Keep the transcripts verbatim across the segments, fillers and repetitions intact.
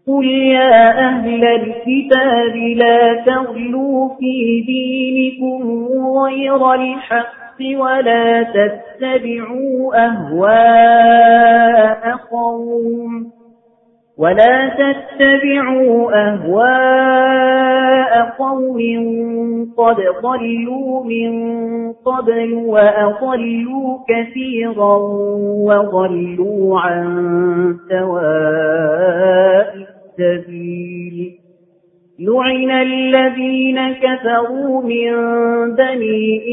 قل يا أهل الكتاب لا تغلوا في دينكم غير الحق ولا تتبعوا أهواء قوم ولا تتبعوا أهواء قوم قد ضلوا من قبل وأضلوا كثيرا وضلوا عن سواء السبيل لعن الذين كفروا من بني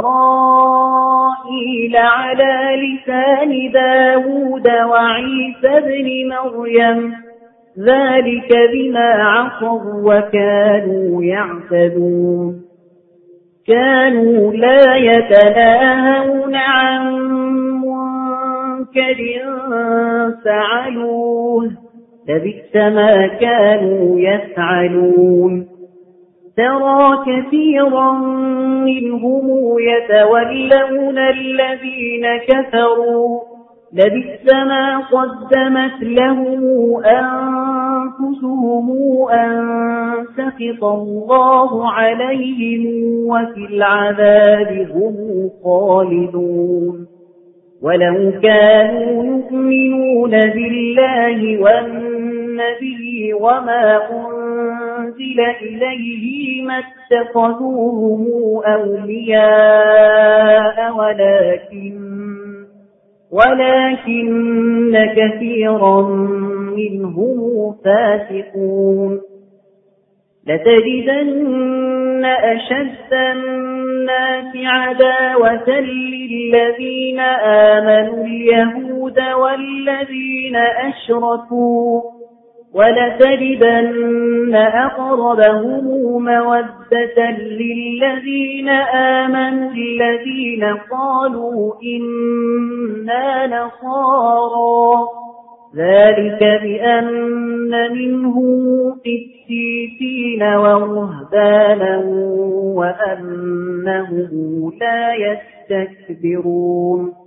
إسرائيل على لسان داود وعيسى بن مريم ذلك بما عصوا وكانوا يعتدون كانوا لا يتناهون عن منكر فعلوه لبئس ما كانوا يفعلون ترى كثيرا منهم يتولون الذين كفروا لبئس ما قدمت لهم أنفسهم أن سخط الله عليهم وفي العذاب هم خالدون ولو كانوا يؤمنون بالله والنبي وما أنزل إليه ما اتخذوهم أولياء ولكن ولكن كثيرا منهم فاسقون لتجدن أشد الناس عداوة للذين آمنوا اليهود والذين أشركوا ولتجدن أقربهم مودة للذين آمنوا الذين قالوا إنا نصارى ذلك بأن منهم قسيسين ورهبانا وأنهم لا يستكبرون